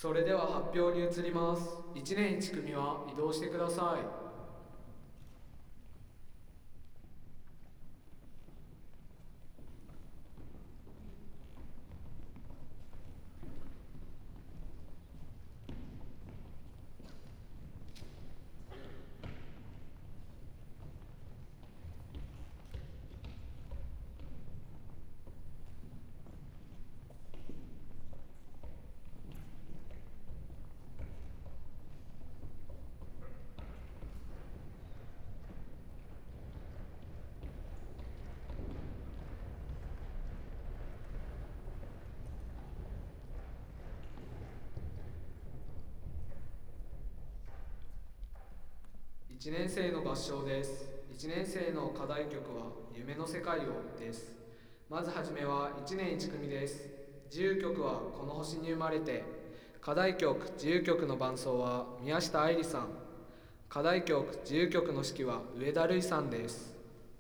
それでは発表に移ります。1年1組は移動してください。1年生の合唱です。1年生の課題曲は夢の世界をです。まずはじめは1年1組です。自由曲はこの星に生まれて。課題曲自由曲の伴奏は宮下愛理さん。課題曲自由曲の指揮は上田瑠衣さんです。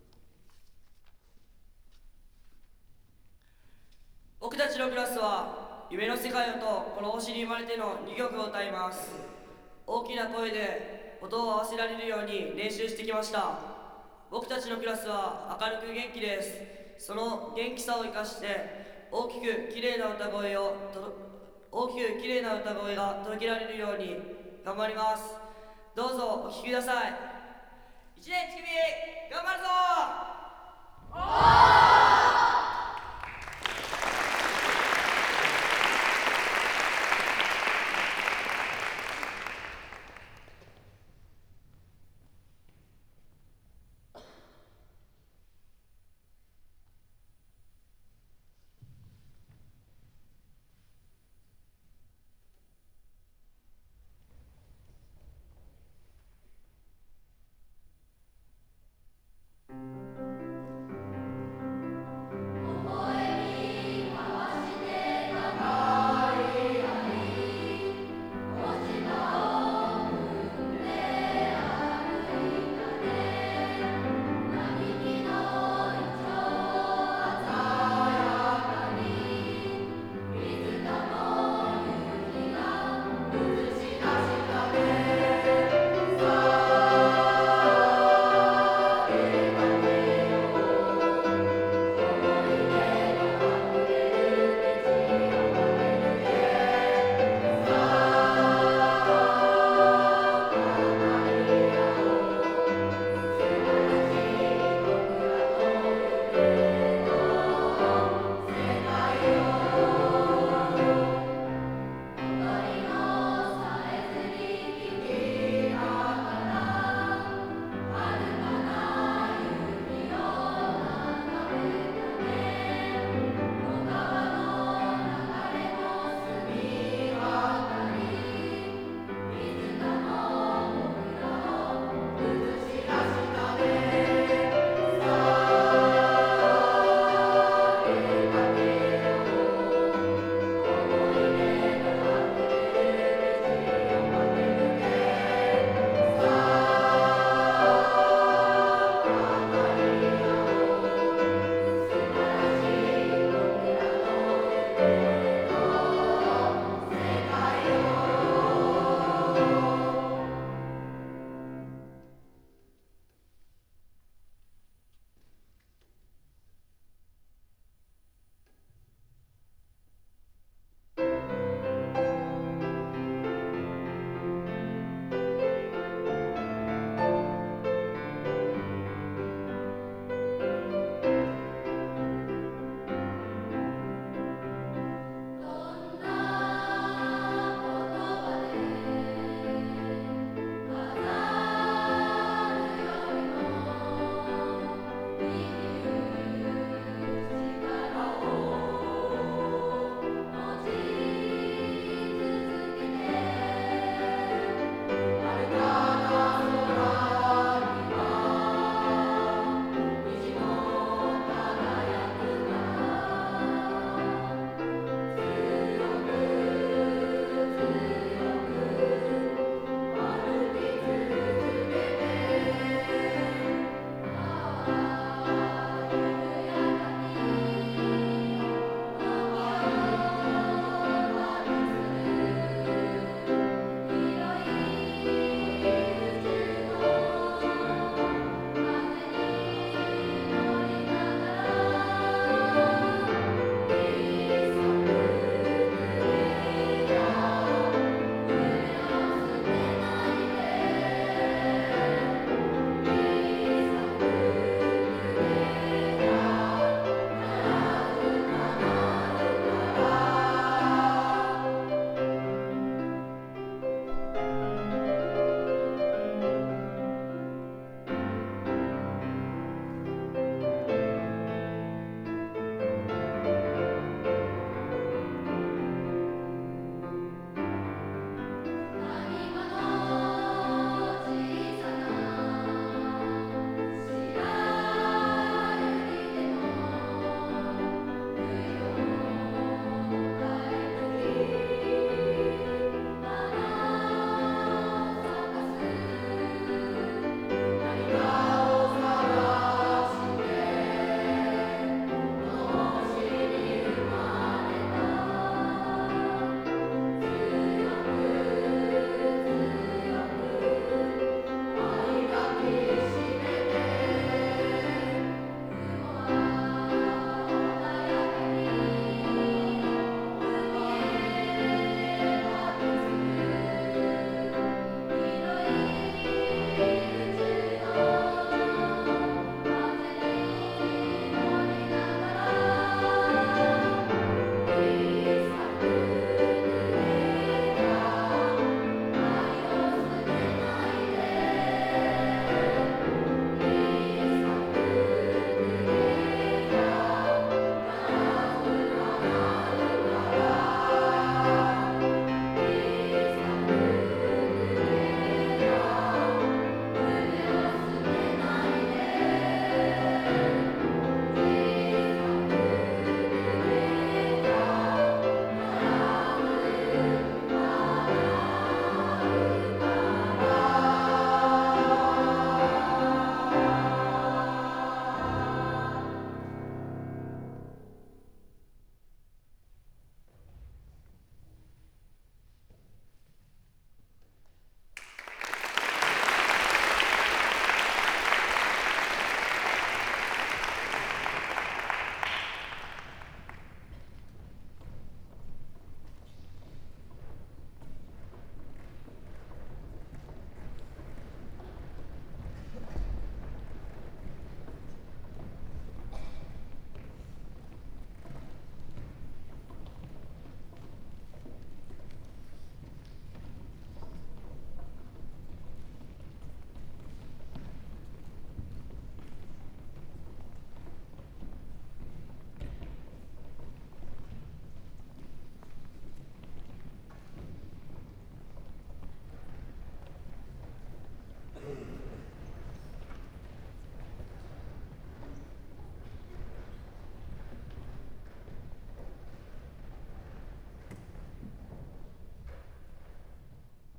僕たちのクラスは夢の世界とこの星に生まれての2曲を歌います。大きな声で音を合わせられるように練習してきました。僕たちのクラスは明るく元気です。その元気さを生かして大きく綺麗な歌声が届けられるように頑張ります。どうぞお聴きください。1年1組頑張るぞ。